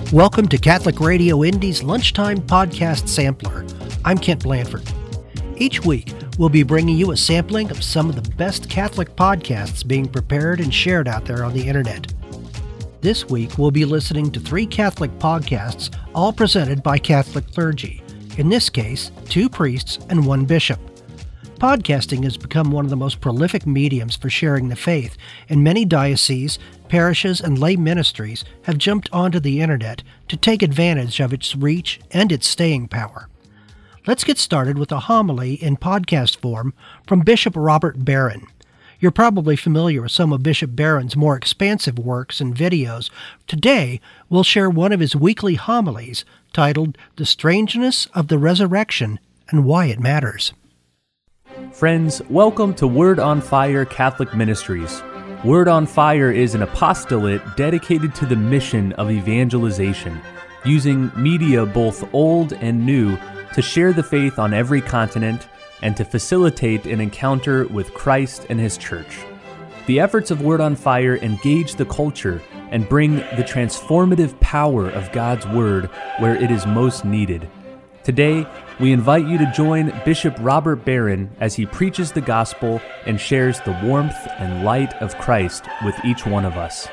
Welcome to Catholic Radio Indy's Lunchtime Podcast Sampler. I'm Kent Blanford. Each week, we'll be bringing you a sampling of some of the best Catholic podcasts being prepared and shared out there on the internet. This week, we'll be listening to 3 Catholic podcasts, all presented by Catholic clergy. In this case, 2 priests and 1 bishop. Podcasting has become one of the most prolific mediums for sharing the faith, and many dioceses, parishes, and lay ministries have jumped onto the internet to take advantage of its reach and its staying power. Let's get started with a homily in podcast form from Bishop Robert Barron. You're probably familiar with some of Bishop Barron's more expansive works and videos. Today, we'll share one of his weekly homilies titled The Strangeness of the Resurrection and Why It Matters. Friends, welcome to Word on Fire Catholic Ministries. Word on Fire is an apostolate dedicated to the mission of evangelization, using media both old and new to share the faith on every continent and to facilitate an encounter with Christ and His Church. The efforts of Word on Fire engage the culture and bring the transformative power of God's Word where it is most needed. Today, we invite you to join Bishop Robert Barron as he preaches the gospel and shares the warmth and light of Christ with each one of us.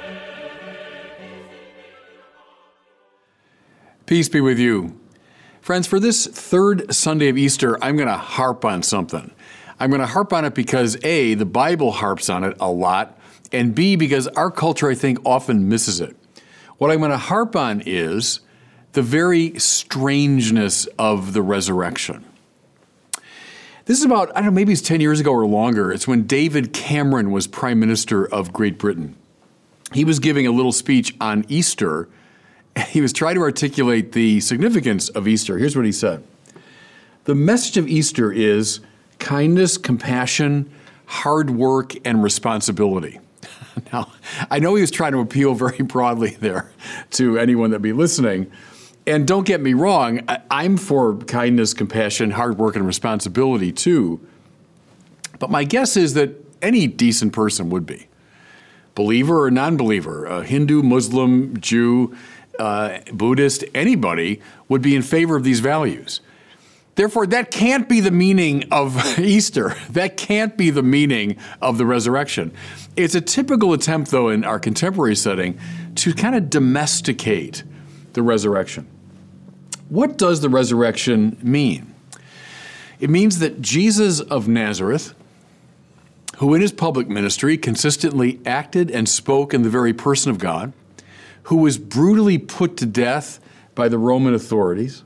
Peace be with you. Friends, for this third Sunday of Easter, I'm going to harp on something. I'm going to harp on it because A, the Bible harps on it a lot, and B, because our culture, I think, often misses it. What I'm going to harp on is the very strangeness of the resurrection. This is about, I don't know, maybe it's 10 years ago or longer. It's when David Cameron was Prime Minister of Great Britain. He was giving a little speech on Easter. He was trying to articulate the significance of Easter. Here's what he said. The message of Easter is kindness, compassion, hard work, and responsibility. Now, I know he was trying to appeal very broadly there to anyone that be listening. And don't get me wrong, I'm for kindness, compassion, hard work, and responsibility too. But my guess is that any decent person would be. Believer or non-believer, Hindu, Muslim, Jew, Buddhist, anybody would be in favor of these values. Therefore, that can't be the meaning of Easter. That can't be the meaning of the resurrection. It's a typical attempt, though, in our contemporary setting to kind of domesticate the resurrection. What does the resurrection mean? It means that Jesus of Nazareth, who in his public ministry consistently acted and spoke in the very person of God, who was brutally put to death by the Roman authorities,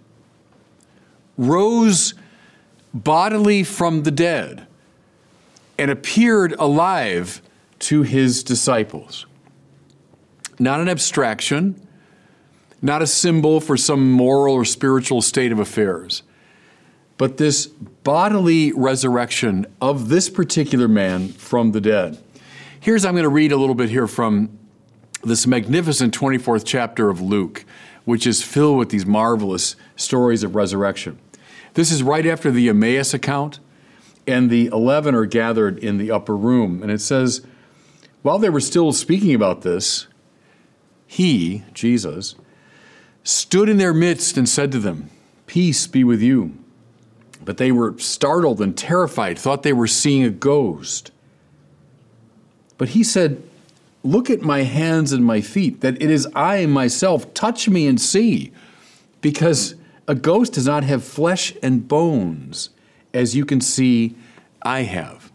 rose bodily from the dead and appeared alive to his disciples. Not an abstraction, not a symbol for some moral or spiritual state of affairs, but this bodily resurrection of this particular man from the dead. I'm going to read a little bit here from this magnificent 24th chapter of Luke, which is filled with these marvelous stories of resurrection. This is right after the Emmaus account, and the 11 are gathered in the upper room. And it says, while they were still speaking about this, he, Jesus, stood in their midst and said to them, "Peace be with you." But they were startled and terrified, thought they were seeing a ghost. But he said, "Look at my hands and my feet, that it is I myself. Touch me and see, because a ghost does not have flesh and bones, as you can see I have."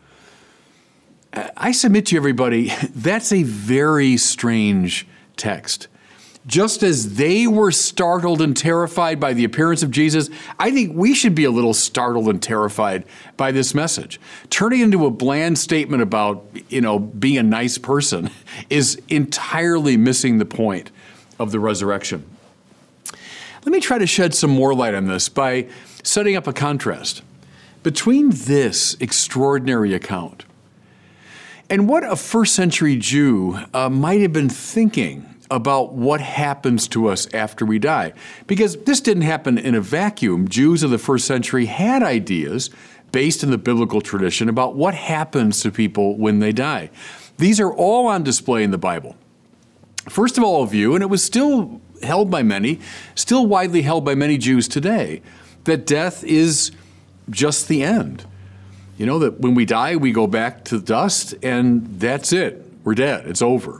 I submit to you, everybody, that's a very strange text. Just as they were startled and terrified by the appearance of Jesus, I think we should be a little startled and terrified by this message. Turning into a bland statement about, being a nice person is entirely missing the point of the resurrection. Let me try to shed some more light on this by setting up a contrast between this extraordinary account and what a first century Jew might have been thinking about what happens to us after we die. Because this didn't happen in a vacuum. Jews of the first century had ideas based in the biblical tradition about what happens to people when they die. These are all on display in the Bible. First of all, a view, and it was still held by many, still widely held by many Jews today, that death is just the end. You know, that when we die, we go back to dust, and that's it. We're dead. It's over.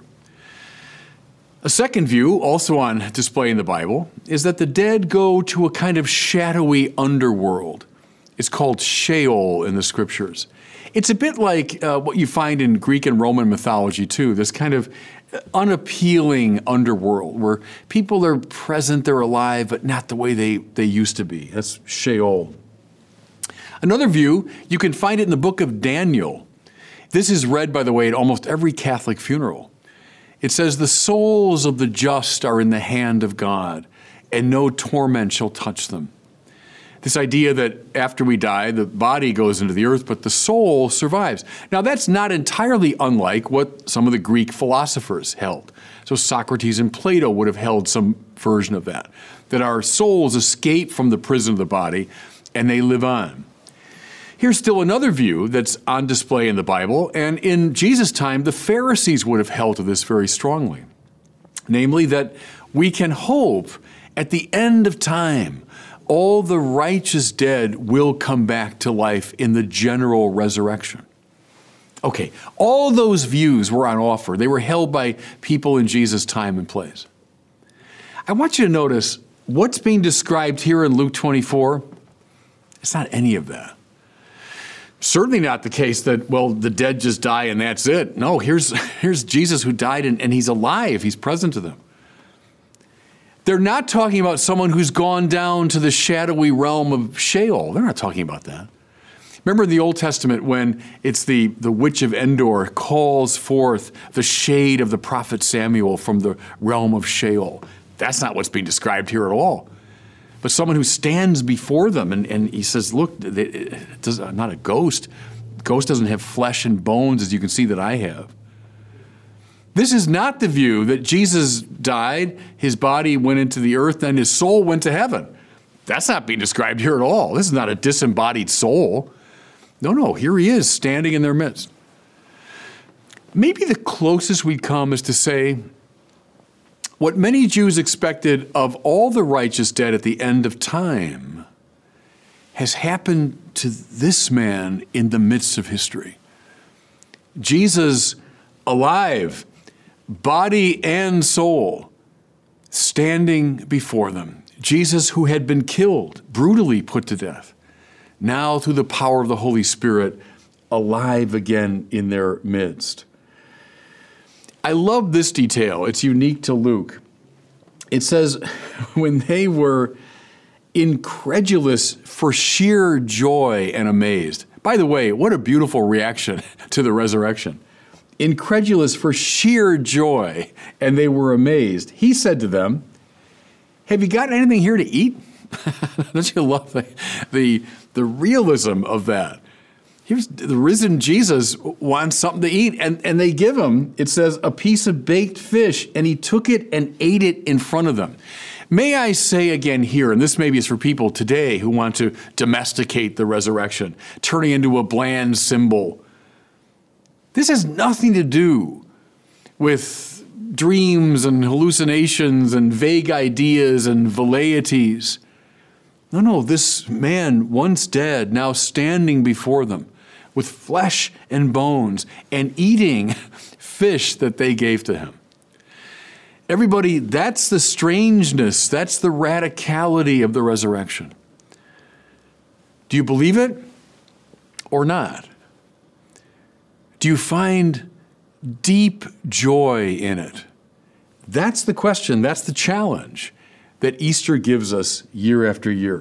A second view, also on display in the Bible, is that the dead go to a kind of shadowy underworld. It's called Sheol in the Scriptures. It's a bit like what you find in Greek and Roman mythology, too, this kind of unappealing underworld where people are present, they're alive, but not the way they used to be. That's Sheol. Another view, you can find it in the book of Daniel. This is read, by the way, at almost every Catholic funeral. It says, "The souls of the just are in the hand of God, and no torment shall touch them." This idea that after we die, the body goes into the earth, but the soul survives. Now, that's not entirely unlike what some of the Greek philosophers held. So Socrates and Plato would have held some version of that our souls escape from the prison of the body, and they live on. Here's still another view that's on display in the Bible, and in Jesus' time, the Pharisees would have held to this very strongly. Namely, that we can hope at the end of time, all the righteous dead will come back to life in the general resurrection. Okay, all those views were on offer. They were held by people in Jesus' time and place. I want you to notice what's being described here in Luke 24. It's not any of that. Certainly not the case that, well, the dead just die and that's it. No, here's Jesus who died and he's alive. He's present to them. They're not talking about someone who's gone down to the shadowy realm of Sheol. They're not talking about that. Remember in the Old Testament when it's the witch of Endor calls forth the shade of the prophet Samuel from the realm of Sheol. That's not what's being described here at all. But someone who stands before them and he says, look, I'm not a ghost. Ghost doesn't have flesh and bones as you can see that I have. This is not the view that Jesus died, his body went into the earth, and his soul went to heaven. That's not being described here at all. This is not a disembodied soul. No, here he is standing in their midst. Maybe the closest we'd come is to say, what many Jews expected of all the righteous dead at the end of time has happened to this man in the midst of history. Jesus, alive, body and soul, standing before them. Jesus, who had been killed, brutally put to death, now through the power of the Holy Spirit, alive again in their midst. I love this detail. It's unique to Luke. It says, when they were incredulous for sheer joy and amazed. By the way, what a beautiful reaction to the resurrection. Incredulous for sheer joy, and they were amazed. He said to them, have you got anything here to eat? Don't you love the realism of that? Here's the risen Jesus wants something to eat, and they give him, it says, a piece of baked fish, and he took it and ate it in front of them. May I say again here, and this maybe is for people today who want to domesticate the resurrection, turning into a bland symbol. This has nothing to do with dreams and hallucinations and vague ideas and velleities. No, this man, once dead, now standing before them with flesh and bones and eating fish that they gave to him. Everybody, that's the strangeness, that's the radicality of the resurrection. Do you believe it or not? Do you find deep joy in it? That's the question, that's the challenge that Easter gives us year after year.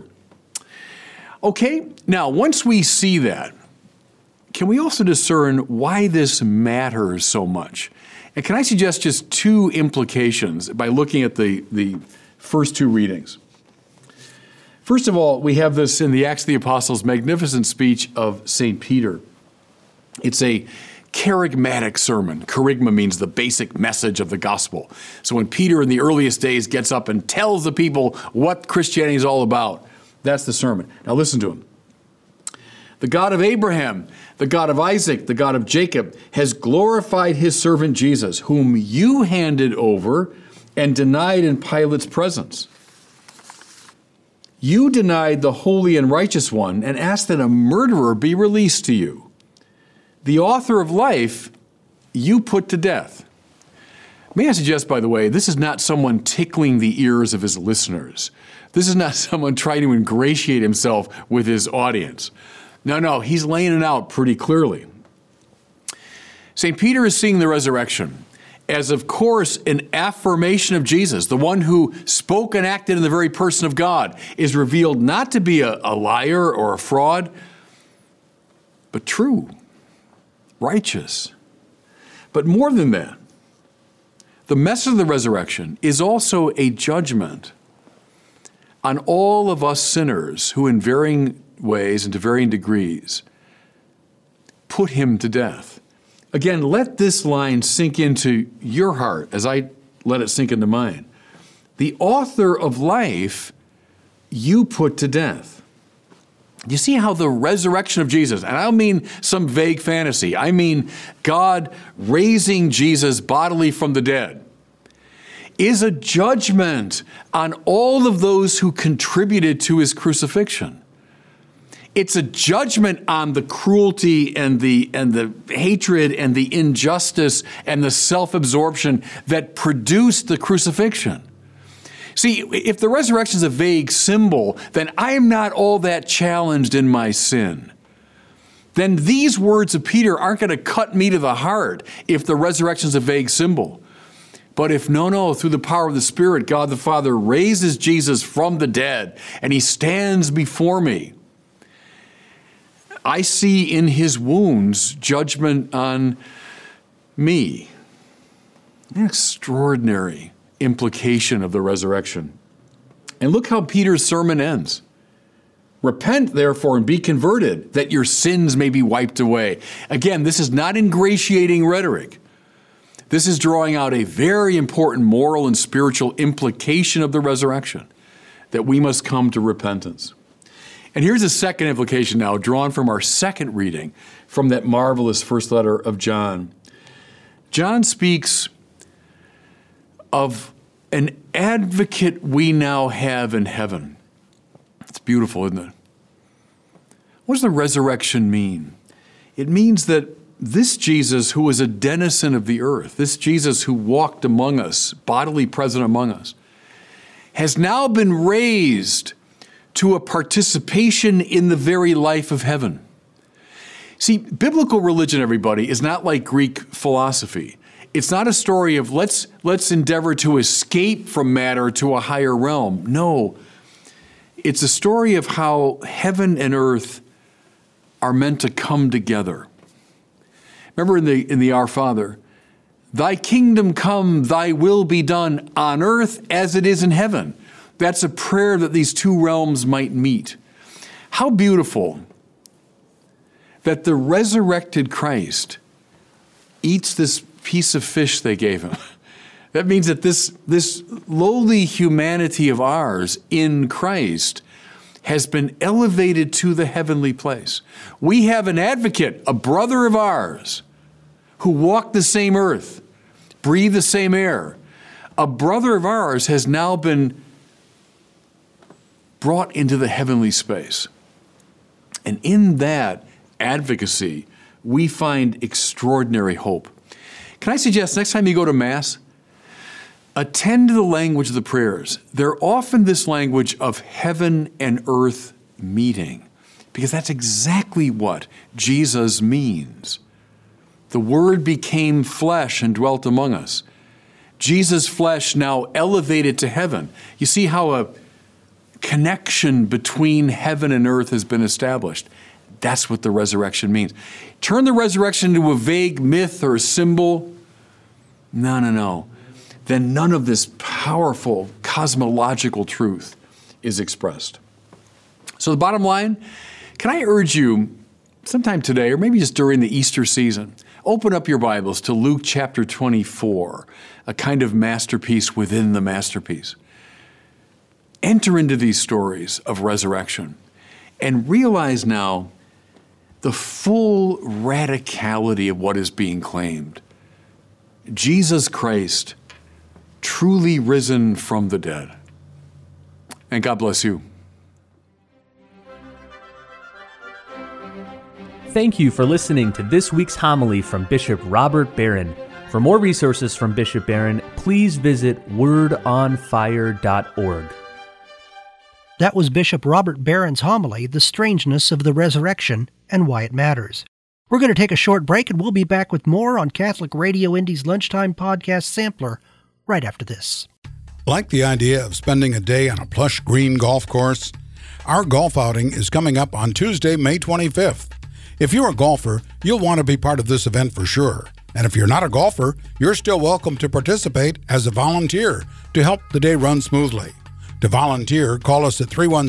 Okay, now once we see that, can we also discern why this matters so much? And can I suggest just two implications by looking at the first two readings? First of all, we have this in the Acts of the Apostles' magnificent speech of St. Peter. It's a charismatic sermon. Charisma means the basic message of the gospel. So when Peter in the earliest days gets up and tells the people what Christianity is all about, that's the sermon. Now listen to him. The God of Abraham, the God of Isaac, the God of Jacob, has glorified his servant Jesus, whom you handed over and denied in Pilate's presence. You denied the holy and righteous one and asked that a murderer be released to you. The author of life you put to death. May I suggest, by the way, this is not someone tickling the ears of his listeners. This is not someone trying to ingratiate himself with his audience. No, he's laying it out pretty clearly. St. Peter is seeing the resurrection as, of course, an affirmation of Jesus. The one who spoke and acted in the very person of God is revealed not to be a liar or a fraud, but true, righteous. But more than that, the message of the resurrection is also a judgment on all of us sinners who in varying ways and to varying degrees put him to death. Again, let this line sink into your heart as I let it sink into mine. The author of life you put to death. You see how the resurrection of Jesus, and I don't mean some vague fantasy, I mean God raising Jesus bodily from the dead, is a judgment on all of those who contributed to his crucifixion. It's a judgment on the cruelty and the hatred and the injustice and the self-absorption that produced the crucifixion. See, if the resurrection is a vague symbol, then I am not all that challenged in my sin. Then these words of Peter aren't going to cut me to the heart if the resurrection is a vague symbol. But if through the power of the Spirit, God the Father raises Jesus from the dead and he stands before me, I see in his wounds judgment on me. An extraordinary implication of the resurrection. And look how Peter's sermon ends. Repent, therefore, and be converted, that your sins may be wiped away. Again, this is not ingratiating rhetoric. This is drawing out a very important moral and spiritual implication of the resurrection, that we must come to repentance. And here's a second implication now, drawn from our second reading from that marvelous first letter of John. John speaks of an advocate we now have in heaven. It's beautiful, isn't it? What does the resurrection mean? It means that this Jesus, who was a denizen of the earth, this Jesus who walked among us, bodily present among us, has now been raised to a participation in the very life of heaven. See, biblical religion, everybody, is not like Greek philosophy. It's not a story of let's endeavor to escape from matter to a higher realm. No, it's a story of how heaven and earth are meant to come together. Remember in the Our Father, thy kingdom come, thy will be done on earth as it is in heaven. That's a prayer that these two realms might meet. How beautiful that the resurrected Christ eats this piece of fish they gave him. That means that this lowly humanity of ours in Christ has been elevated to the heavenly place. We have an advocate, a brother of ours, who walked the same earth, breathed the same air. A brother of ours has now been brought into the heavenly space. And in that advocacy, we find extraordinary hope. Can I suggest next time you go to Mass, attend to the language of the prayers. They're often this language of heaven and earth meeting, because that's exactly what Jesus means. The Word became flesh and dwelt among us. Jesus' flesh now elevated to heaven. You see how a connection between heaven and earth has been established. That's what the resurrection means. Turn the resurrection into a vague myth or a symbol. No. Then none of this powerful cosmological truth is expressed. So the bottom line, can I urge you sometime today, or maybe just during the Easter season, open up your Bibles to Luke chapter 24, a kind of masterpiece within the masterpiece. Enter into these stories of resurrection and realize now the full radicality of what is being claimed. Jesus Christ, truly risen from the dead. And God bless you. Thank you for listening to this week's homily from Bishop Robert Barron. For more resources from Bishop Barron, please visit wordonfire.org. That was Bishop Robert Barron's homily, The Strangeness of the Resurrection and Why It Matters. We're going to take a short break, and we'll be back with more on Catholic Radio Indy's Lunchtime Podcast Sampler right after this. Like the idea of spending a day on a plush green golf course? Our golf outing is coming up on Tuesday, May 25th. If you're a golfer, you'll want to be part of this event for sure. And if you're not a golfer, you're still welcome to participate as a volunteer to help the day run smoothly. To volunteer, call us at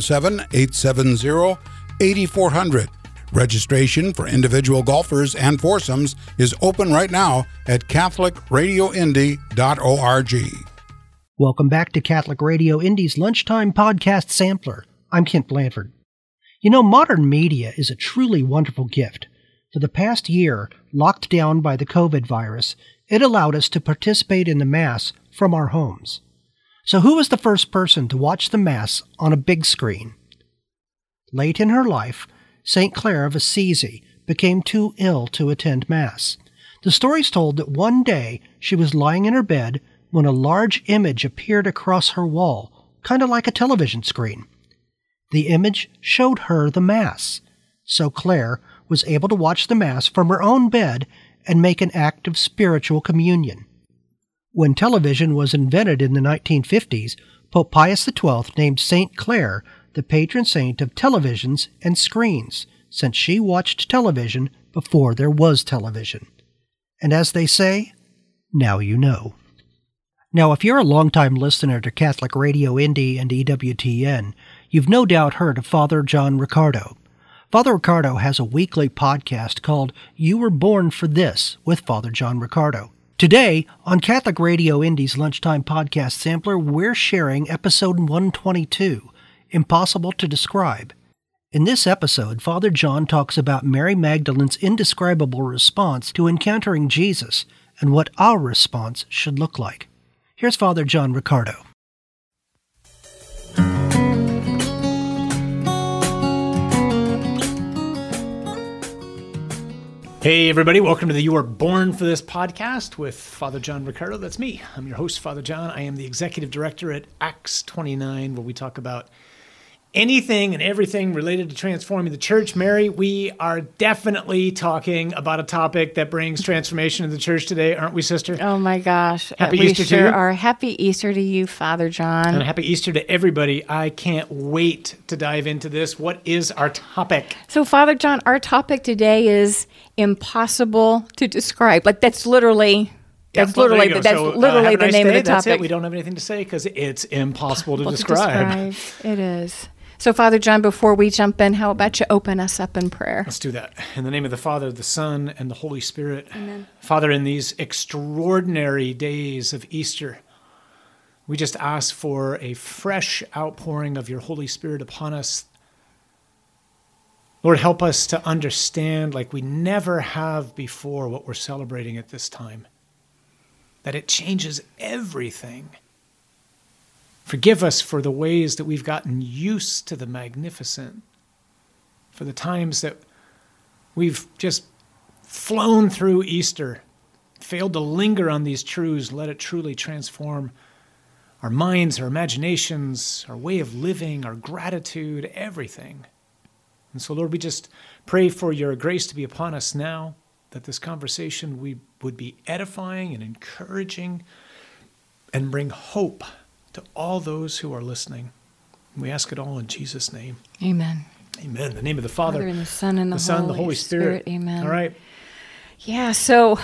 317-870-8400. Registration for individual golfers and foursomes is open right now at CatholicRadioIndy.org. Welcome back to Catholic Radio Indy's Lunchtime Podcast Sampler. I'm Kent Blanford. You know, modern media is a truly wonderful gift. For the past year, locked down by the COVID virus, it allowed us to participate in the Mass from our homes. So who was the first person to watch the Mass on a big screen? Late in her life, St. Clare of Assisi became too ill to attend Mass. The story's told that one day she was lying in her bed when a large image appeared across her wall, kind of like a television screen. The image showed her the Mass, so Clare was able to watch the Mass from her own bed and make an act of spiritual communion. When television was invented in the 1950s, Pope Pius XII named St. Clare the patron saint of televisions and screens, since she watched television before there was television. And as they say, now you know. Now, if you're a longtime listener to Catholic Radio Indy and EWTN, you've no doubt heard of Father John Riccardo. Father Riccardo has a weekly podcast called You Were Born for This with Father John Riccardo. Today, on Catholic Radio Indy's Lunchtime Podcast Sampler, we're sharing episode 122, Impossible to Describe. In this episode, Father John talks about Mary Magdalene's indescribable response to encountering Jesus and what our response should look like. Here's Father John Riccardo. Hey everybody, welcome to the You Are Born for This podcast with Father John Riccardo. That's me. I'm your host, Father John. I am the executive director at Acts 29, where we talk about anything and everything related to transforming the church. Mary, we are definitely talking about a topic that brings transformation in the church today, aren't we, sister? Oh my gosh. Happy we Easter sure to you. are. Happy Easter to you, Father John. And a happy Easter to everybody. I can't wait to dive into this. What is our topic? So, Father John, our topic today is impossible to describe. Like that's literally have a the nice name day. of the That's topic. it. We don't have anything to say because it's impossible to describe. It is. So, Father John, before we jump in, how about you open us up in prayer? Let's do that. In the name of the Father, the Son, and the Holy Spirit. Amen. Father, in these extraordinary days of Easter, we just ask for a fresh outpouring of your Holy Spirit upon us. Lord, help us to understand like we never have before what we're celebrating at this time, that it changes everything. Forgive us for the ways that we've gotten used to the magnificent, for the times that we've just flown through Easter, failed to linger on these truths. Let it truly transform our minds, our imaginations, our way of living, our gratitude, everything. And so, Lord, we just pray for your grace to be upon us now, that this conversation would be edifying and encouraging and bring hope to all those who are listening. We ask it all in Jesus' name. Amen. Amen. In the name of the Father, and the Son, and the Holy Spirit. Amen. All right. Yeah, so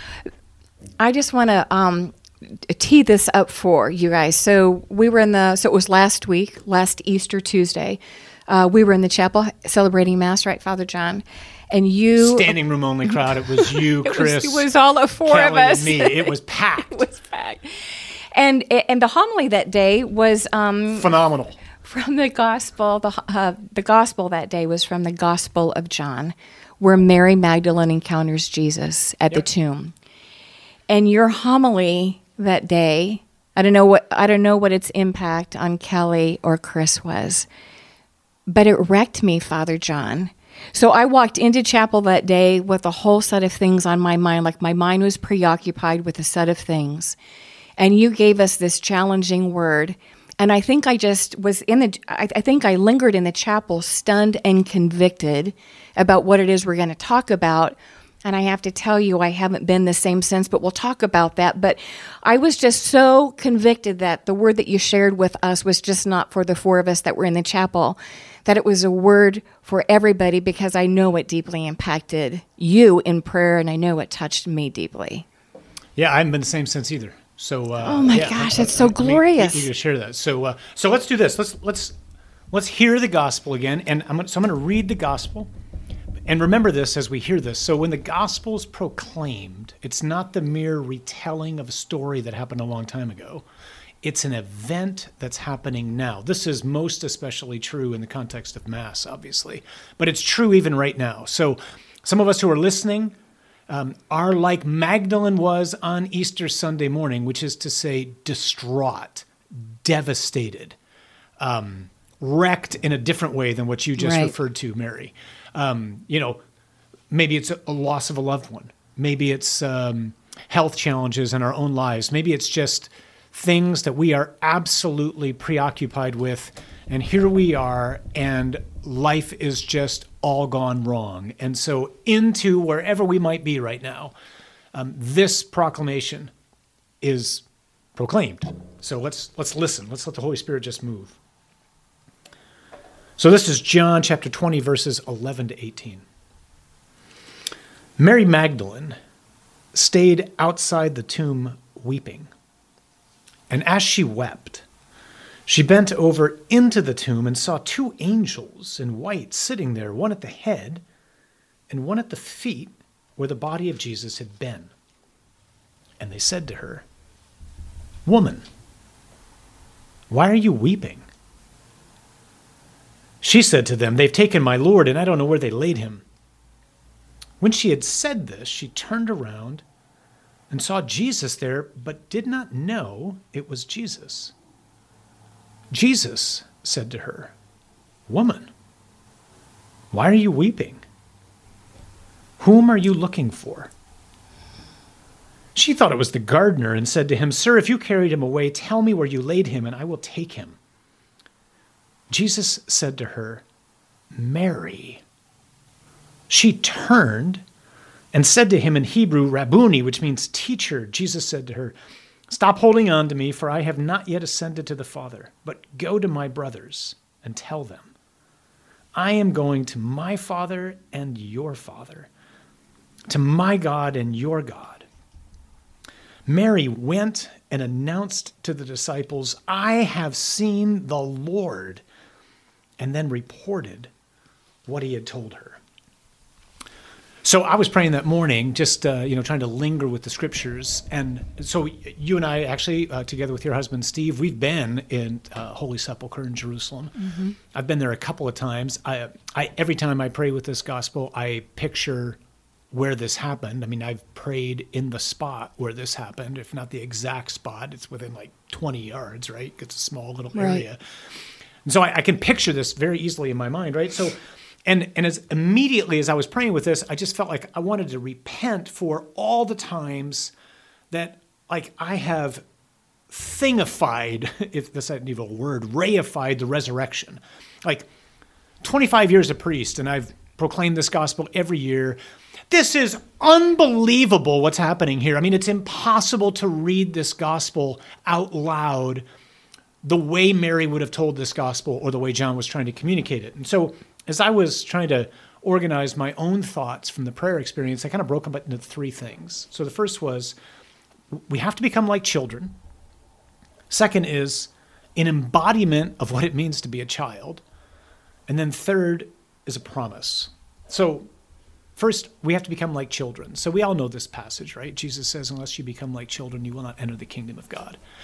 I just want to tee this up for you guys. So we were so it was last Easter Tuesday. We were in the chapel celebrating Mass, right, Father John? And you... Standing room only crowd. It was you, Chris. It was all four Kelly, of us. And me. It was packed. It was packed. And the homily that day was... phenomenal. From the gospel. The gospel that day was from the Gospel of John, where Mary Magdalene encounters Jesus at the tomb. And your homily that day, I don't know what its impact on Kelly or Chris was, but it wrecked me, Father John. So I walked into chapel that day with a whole set of things on my mind, like my mind was preoccupied with a set of things. And you gave us this challenging word. And I think I just was I think I lingered in the chapel stunned and convicted about what it is we're going to talk about. And I have to tell you, I haven't been the same since, but we'll talk about that. But I was just so convicted that the word that you shared with us was just not for the four of us that were in the chapel, that it was a word for everybody, because I know it deeply impacted you in prayer, and I know it touched me deeply. Yeah, I haven't been the same since either. So, oh my gosh, it's so glorious. You to share that. So let's do this. Let's hear the gospel again, and I'm going to read the gospel. And remember this as we hear this. So when the gospel is proclaimed, it's not the mere retelling of a story that happened a long time ago. It's an event that's happening now. This is most especially true in the context of Mass, obviously, but it's true even right now. So some of us who are listening are like Magdalene was on Easter Sunday morning, which is to say distraught, devastated, wrecked in a different way than what you just referred to, Mary. Maybe it's a loss of a loved one. Maybe it's health challenges in our own lives. Maybe it's just things that we are absolutely preoccupied with. And here we are, and life is just all gone wrong. And so into wherever we might be right now, this proclamation is proclaimed. So let's listen. Let's let the Holy Spirit just move. So this is John chapter 20, verses 11 to 18. Mary Magdalene stayed outside the tomb weeping. And as she wept, she bent over into the tomb and saw two angels in white sitting there, one at the head and one at the feet where the body of Jesus had been. And they said to her, "Woman, why are you weeping?" She said to them, "They've taken my Lord, and I don't know where they laid him." When she had said this, she turned around and saw Jesus there, but did not know it was Jesus. Jesus said to her, "Woman, why are you weeping? Whom are you looking for?" She thought it was the gardener and said to him, "Sir, if you carried him away, tell me where you laid him, and I will take him." Jesus said to her, "Mary." She turned and said to him in Hebrew, "Rabboni," which means teacher. Jesus said to her, "Stop holding on to me, for I have not yet ascended to the Father, but go to my brothers and tell them, I am going to my Father and your Father, to my God and your God." Mary went and announced to the disciples, "I have seen the Lord," and then reported what he had told her. So I was praying that morning, just trying to linger with the scriptures. And so you and I actually, together with your husband, Steve, we've been in Holy Sepulchre in Jerusalem. Mm-hmm. I've been there a couple of times. I every time I pray with this gospel, I picture where this happened. I mean, I've prayed in the spot where this happened, if not the exact spot. It's within like 20 yards, right? It's a small little area. And so I can picture this very easily in my mind, right? So, and as immediately as I was praying with this, I just felt like I wanted to repent for all the times that like I have thingified, if that's not an evil word, reified the resurrection. Like 25 years a priest, and I've proclaimed this gospel every year. This is unbelievable what's happening here. I mean, it's impossible to read this gospel out loud the way Mary would have told this gospel or the way John was trying to communicate it. And so as I was trying to organize my own thoughts from the prayer experience, I kind of broke them into three things. So the first was, we have to become like children. Second is an embodiment of what it means to be a child. And then third is a promise. So first, we have to become like children. So we all know this passage, right? Jesus says, unless you become like children, you will not enter the kingdom of God.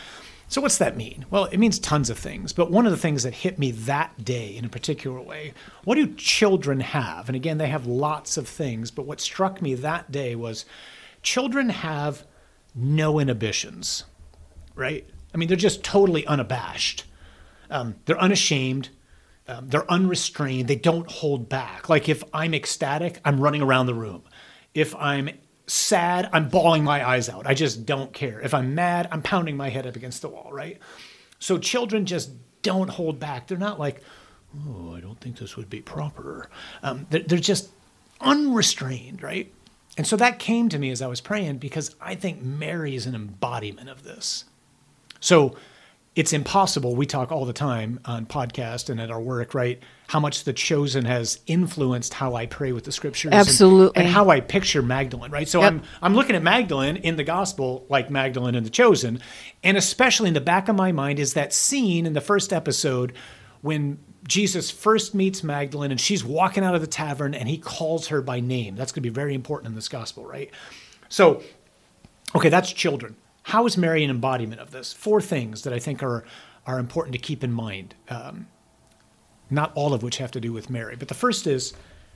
So what's that mean? Well, it means tons of things, but one of the things that hit me that day in a particular way, what do children have? And again, they have lots of things, but what struck me that day was children have no inhibitions, right? I mean, they're just totally unabashed. They're unashamed. They're unrestrained. They don't hold back. Like if I'm ecstatic, I'm running around the room. If I'm sad, I'm bawling my eyes out. I just don't care. If I'm mad, I'm pounding my head up against the wall, right? So children just don't hold back. They're not like, oh, I don't think this would be proper. They're just unrestrained, right? And so that came to me as I was praying because I think Mary is an embodiment of this. So it's impossible. We talk all the time on podcast and at our work, right? How much The Chosen has influenced how I pray with the scriptures. Absolutely. And how I picture Magdalene, right? So Yep. I'm looking at Magdalene in the gospel like Magdalene in The Chosen. And especially in the back of my mind is that scene in the first episode when Jesus first meets Magdalene and she's walking out of the tavern and he calls her by name. That's going to be very important in this gospel, right? So, okay, that's children. How is Mary an embodiment of this? 4 things that I think are important to keep in mind, not all of which have to do with Mary. But the first is,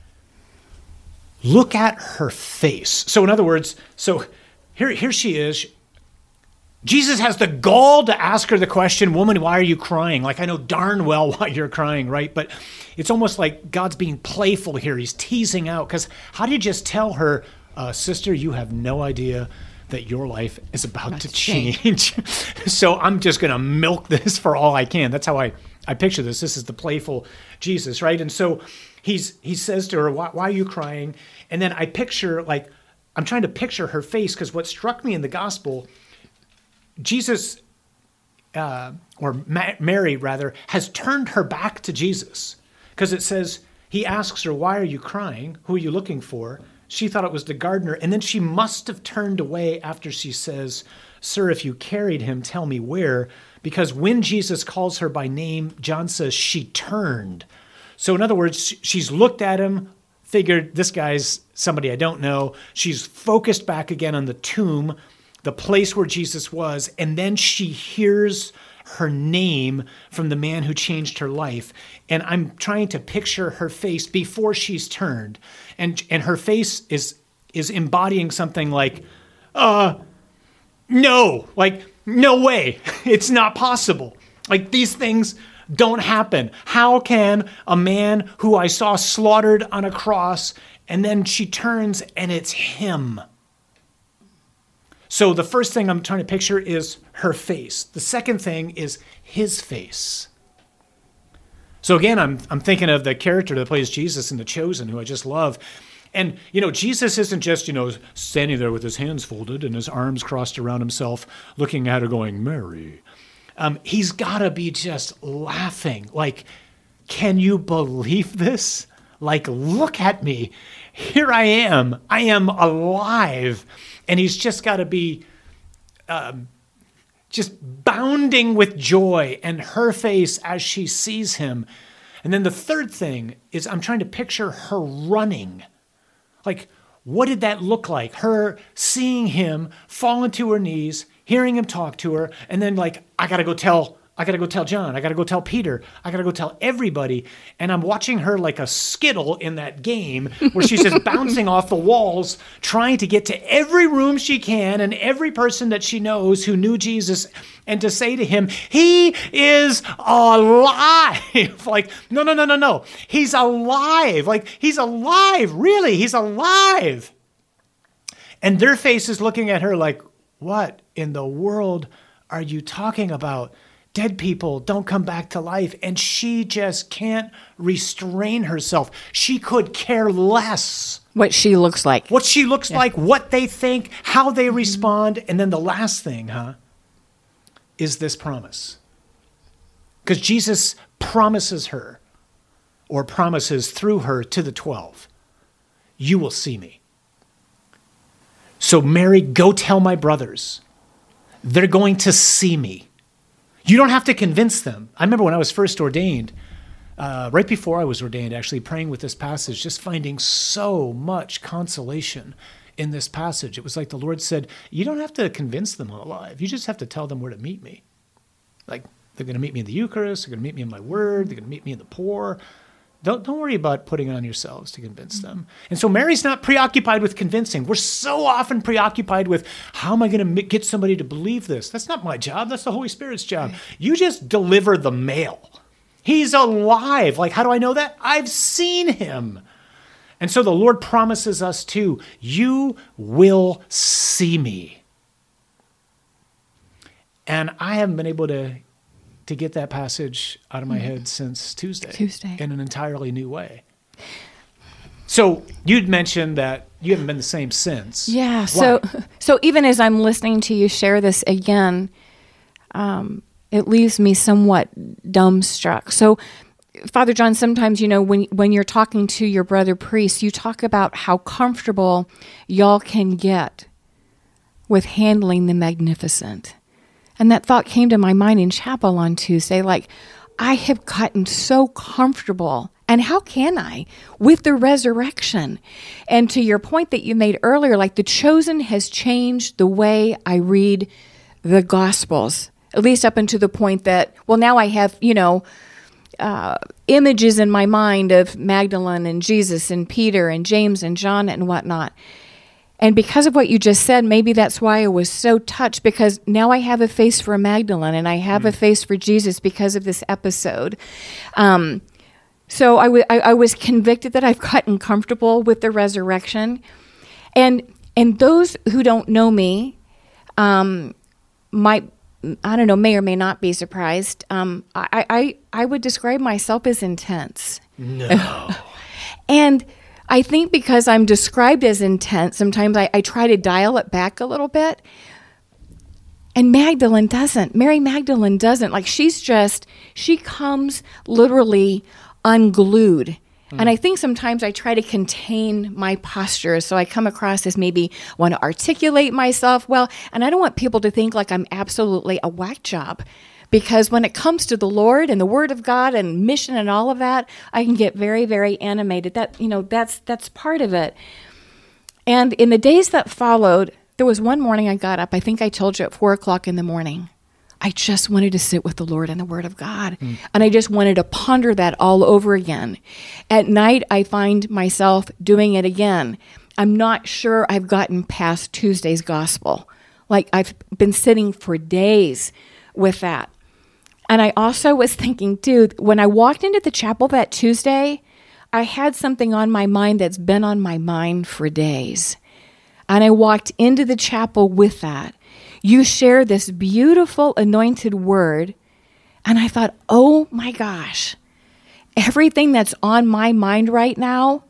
look at her face. So in other words, so here she is. Jesus has the gall to ask her the question, woman, why are you crying? Like, I know darn well why you're crying, right? But it's almost like God's being playful here. He's teasing out, because how do you just tell her, sister, you have no idea that your life is about to change. So I'm just going to milk this for all I can. That's how I picture this. This is the playful Jesus, right? And so he says to her, why are you crying? And then I picture, like, I'm trying to picture her face, because what struck me in the gospel, Jesus, Mary rather, has turned her back to Jesus, because it says, he asks her, why are you crying? Who are you looking for? She thought it was the gardener, and then she must have turned away after she says, sir, if you carried him, tell me where. Because when Jesus calls her by name, John says she turned. So in other words, she's looked at him, figured this guy's somebody I don't know. She's focused back again on the tomb, the place where Jesus was, and then she hears her name from the man who changed her life. And I'm trying to picture her face before she's turned. And her face is embodying something like, no, like, no way. It's not possible. Like, these things don't happen. How can a man who I saw slaughtered on a cross, and then she turns and it's him? So the first thing I'm trying to picture is her face. The second thing is his face. So again, I'm thinking of the character that plays Jesus in The Chosen, who I just love. And, Jesus isn't just, standing there with his hands folded and his arms crossed around himself, looking at her going, Mary. He's got to be just laughing. Like, can you believe this? Like, look at me. Here I am. I am alive. And he's just got to be just bounding with joy, and her face as she sees him. And then the third thing is I'm trying to picture her running. Like, what did that look like? Her seeing him, falling to her knees, hearing him talk to her, and then like, I got to go tell John, I got to go tell Peter, I got to go tell everybody. And I'm watching her like a skittle in that game where she's just bouncing off the walls, trying to get to every room she can and every person that she knows who knew Jesus, and to say to him, he is alive. Like, no. He's alive. Like, he's alive. Really, he's alive. And their faces looking at her like, what in the world are you talking about? Dead people don't come back to life. And she just can't restrain herself. She could care less. What she looks like. What she looks like, what they think, how they respond. And then the last thing, is this promise. Because Jesus promises her, or promises through her to the 12, you will see me. So Mary, go tell my brothers. They're going to see me. You don't have to convince them. I remember when I was first ordained, right before I was ordained, actually praying with this passage, just finding so much consolation in this passage. It was like the Lord said, you don't have to convince them I'm alive. You just have to tell them where to meet me. Like, they're going to meet me in the Eucharist. They're going to meet me in my word. They're going to meet me in the poor. Don't worry about putting it on yourselves to convince them. And so Mary's not preoccupied with convincing. We're so often preoccupied with, how am I going to get somebody to believe this? That's not my job. That's the Holy Spirit's job. You just deliver the mail. He's alive. Like, how do I know that? I've seen him. And so the Lord promises us too, you will see me. And I haven't been able to get that passage out of my head since Tuesday in an entirely new way. So you'd mentioned that you haven't been the same since. Yeah. Why? So even as I'm listening to you share this again, it leaves me somewhat dumbstruck. So, Father John, sometimes, when you're talking to your brother priest, you talk about how comfortable y'all can get with handling the magnificent. And that thought came to my mind in chapel on Tuesday, like, I have gotten so comfortable, and how can I, with the resurrection? And to your point that you made earlier, like, the Chosen has changed the way I read the Gospels, at least up until the point that, well, now I have, images in my mind of Magdalene and Jesus and Peter and James and John and whatnot. And because of what you just said, maybe that's why I was so touched, because now I have a face for Magdalene and I have a face for Jesus because of this episode. So I was convicted that I've gotten comfortable with the resurrection. And those who don't know me may or may not be surprised. I would describe myself as intense. No. And I think because I'm described as intense, sometimes I try to dial it back a little bit. And Magdalene doesn't. Mary Magdalene doesn't. Like, she comes literally unglued. And I think sometimes I try to contain my posture, so I come across as maybe want to articulate myself well, and I don't want people to think like I'm absolutely a whack job. Because when it comes to the Lord and the Word of God and mission and all of that, I can get very, very animated. That's part of it. And in the days that followed, there was one morning I got up, I think I told you at 4:00 in the morning. I just wanted to sit with the Lord and the Word of God. And I just wanted to ponder that all over again. At night, I find myself doing it again. I'm not sure I've gotten past Tuesday's gospel. Like, I've been sitting for days with that. And I also was thinking, dude, when I walked into the chapel that Tuesday, I had something on my mind that's been on my mind for days. And I walked into the chapel with that. You share this beautiful anointed word, and I thought, oh my gosh, everything that's on my mind right now,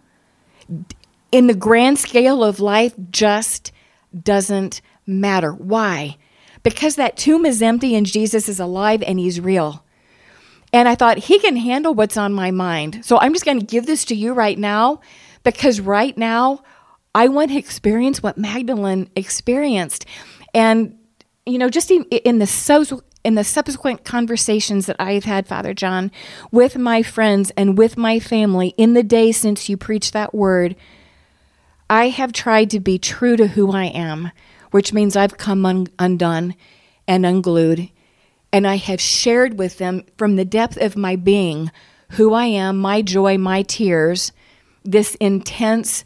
in the grand scale of life, just doesn't matter. Why? Because that tomb is empty and Jesus is alive and he's real. And I thought, he can handle what's on my mind. So I'm just going to give this to you right now, because right now I want to experience what Magdalene experienced. And, just in the subsequent conversations that I've had, Father John, with my friends and with my family in the day since you preached that word, I have tried to be true to who I am, which means I've come undone and unglued, and I have shared with them from the depth of my being who I am, my joy, my tears, this intense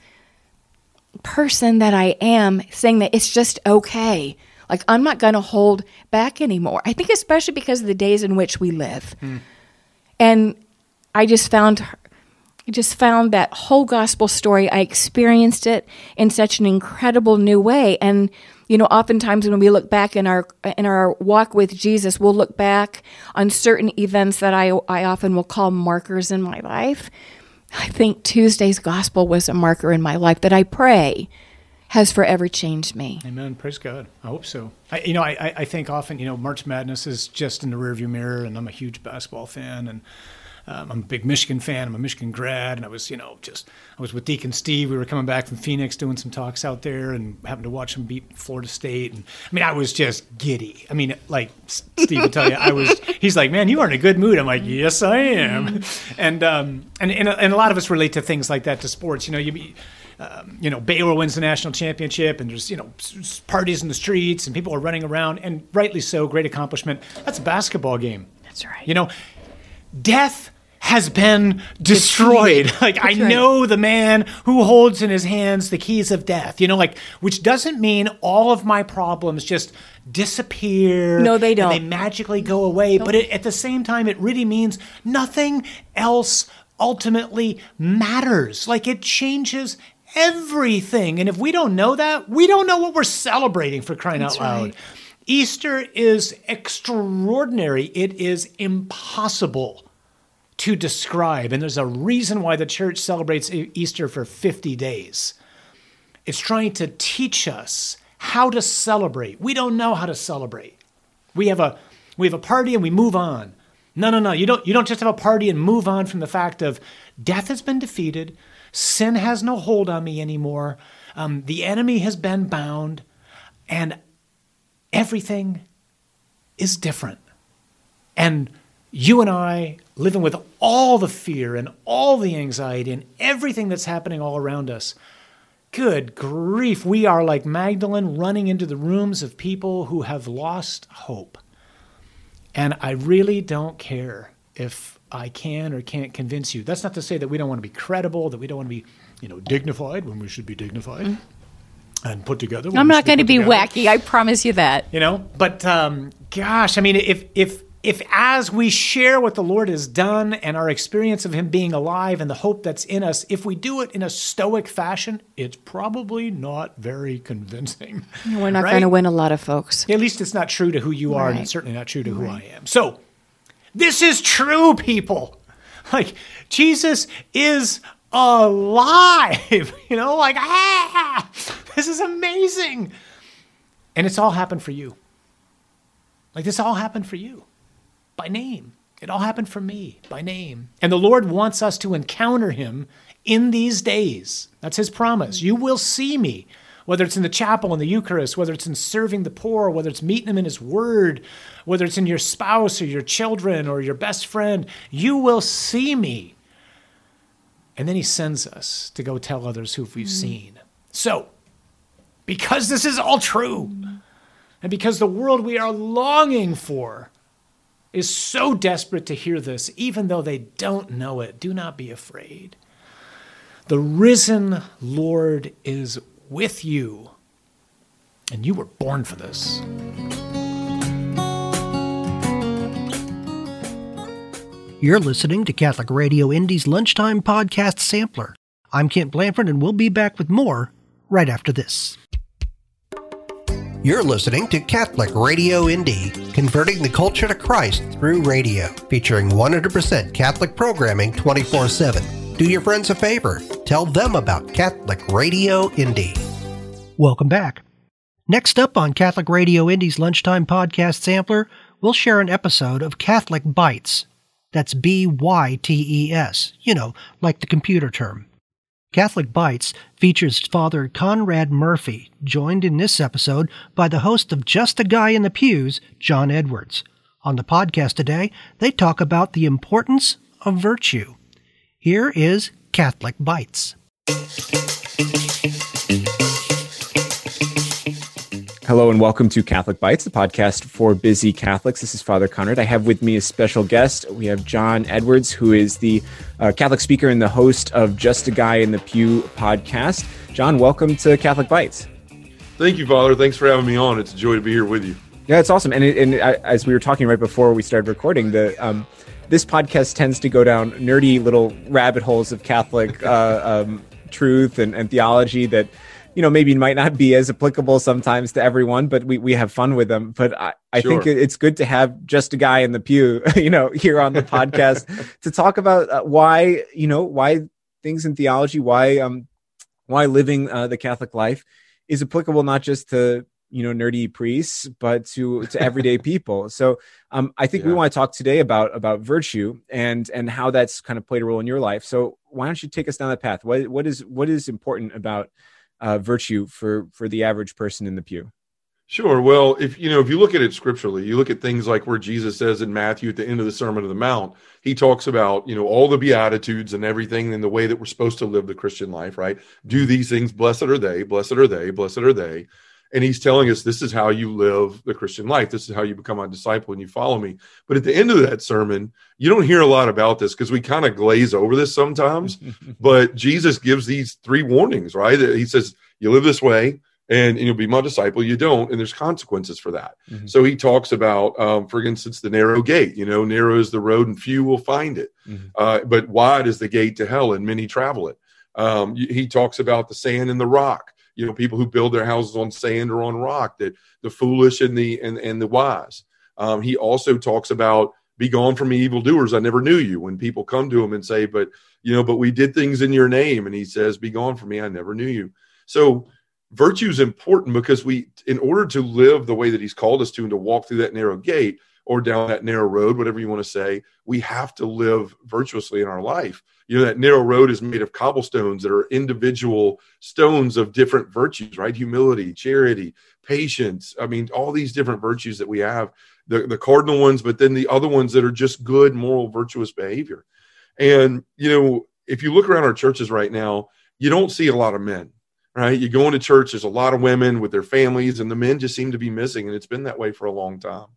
person that I am, saying that it's just okay. Like, I'm not going to hold back anymore. I think especially because of the days in which we live. And I just found that whole gospel story. I experienced it in such an incredible new way. And, oftentimes when we look back in our walk with Jesus, we'll look back on certain events that I often will call markers in my life. I think Tuesday's gospel was a marker in my life that I pray has forever changed me. Amen. Praise God. I hope so. I think often, March Madness is just in the rearview mirror, and I'm a huge basketball fan, and I'm a big Michigan fan. I'm a Michigan grad, and I was, I was with Deacon Steve. We were coming back from Phoenix doing some talks out there and happened to watch him beat Florida State. And I was just giddy. Like Steve would tell you, he's like, man, you are in a good mood. I'm like, yes, I am. And a lot of us relate to things like that, to sports. Baylor wins the national championship, and there's, parties in the streets, and people are running around, and rightly so, great accomplishment. That's a basketball game. That's right. Death has been destroyed. I know the man who holds in his hands the keys of death, which doesn't mean all of my problems just disappear. No, they don't. And they magically go away. Nope. But at the same time, it really means nothing else ultimately matters. It changes everything. And if we don't know that, we don't know what we're celebrating, for crying out loud. Right. Easter is extraordinary. It is impossible to describe. And there's a reason why the church celebrates Easter for 50 days. It's trying to teach us how to celebrate. We don't know how to celebrate. We have a party and we move on. No. You don't just have a party and move on from the fact of death has been defeated. Sin has no hold on me anymore. The enemy has been bound, and everything is different. And you and I, living with all the fear and all the anxiety and everything that's happening all around us, good grief, we are like Magdalene running into the rooms of people who have lost hope. And I really don't care if I can or can't convince you. That's not to say that we don't want to be credible, that we don't want to be, dignified when we should be dignified, and put together. I'm not going to be wacky. I promise you that. But gosh, if as we share what the Lord has done and our experience of him being alive and the hope that's in us, if we do it in a stoic fashion, it's probably not very convincing. We're not going to win a lot of folks. At least it's not true to who you are, and it's certainly not true to who I am. So this is true, people. Jesus is alive. This is amazing. And it's all happened for you. This all happened for you. By name. It all happened for me by name. And the Lord wants us to encounter him in these days. That's his promise. You will see me, whether it's in the chapel, in the Eucharist, whether it's in serving the poor, whether it's meeting him in his word, whether it's in your spouse or your children or your best friend. You will see me. And then he sends us to go tell others who we've seen. So, because this is all true, and because the world we are longing for is so desperate to hear this, even though they don't know it, do not be afraid. The risen Lord is with you, and you were born for this. You're listening to Catholic Radio Indy's Lunchtime Podcast Sampler. I'm Kent Blanford, and we'll be back with more right after this. You're listening to Catholic Radio Indy, converting the culture to Christ through radio, featuring 100% Catholic programming 24/7. Do your friends a favor. Tell them about Catholic Radio Indy. Welcome back. Next up on Catholic Radio Indy's Lunchtime Podcast Sampler, we'll share an episode of Catholic Bytes. That's BYTES, like the computer term. Catholic Bytes features Father Conrad Murphy, joined in this episode by the host of Just a Guy in the Pews, John Edwards. On the podcast today, they talk about the importance of virtue. Here is Catholic Bytes. Hello and welcome to Catholic Bytes, the podcast for busy Catholics. This is Father Conrad. I have with me a special guest. We have John Edwards, who is the Catholic speaker and the host of Just a Guy in the Pew podcast. John, welcome to Catholic Bytes. Thank you, Father. Thanks for having me on. It's a joy to be here with you. Yeah, it's awesome. And as we were talking right before we started recording, this podcast tends to go down nerdy little rabbit holes of Catholic truth and theology that maybe might not be as applicable sometimes to everyone, but we have fun with them. But I think it's good to have Just a Guy in the Pew, here on the podcast to talk about why things in theology, why living the Catholic life is applicable not just to nerdy priests, but to everyday people. So I think we want to talk today about virtue and how that's kind of played a role in your life. So why don't you take us down that path? What is important about virtue for the average person in the pew? Sure. Well, if you look at it scripturally, you look at things like where Jesus says in Matthew at the end of the Sermon on the Mount, he talks about, all the Beatitudes and everything and the way that we're supposed to live the Christian life, right? Do these things, blessed are they, blessed are they, blessed are they. And he's telling us this is how you live the Christian life. This is how you become a disciple and you follow me. But at the end of that sermon, you don't hear a lot about this because we kind of glaze over this sometimes. But Jesus gives these 3 warnings, right? He says, you live this way and you'll be my disciple. You don't, and there's consequences for that. Mm-hmm. So he talks about, for instance, the narrow gate. Narrow is the road and few will find it. Mm-hmm. But wide is the gate to hell and many travel it. He talks about the sand and the rock. People who build their houses on sand or on rock, that the foolish and the wise. He also talks about, be gone from me, evildoers. I never knew you. When people come to him and say, but we did things in your name. And he says, be gone from me. I never knew you. So virtue is important because in order to live the way that he's called us to and to walk through that narrow gate or down that narrow road, whatever you want to say, we have to live virtuously in our life. That narrow road is made of cobblestones that are individual stones of different virtues, right? Humility, charity, patience. I mean, all these different virtues that we have, the cardinal ones, but then the other ones that are just good, moral, virtuous behavior. And, if you look around our churches right now, you don't see a lot of men, right? You go into church, there's a lot of women with their families, and the men just seem to be missing. And it's been that way for a long time.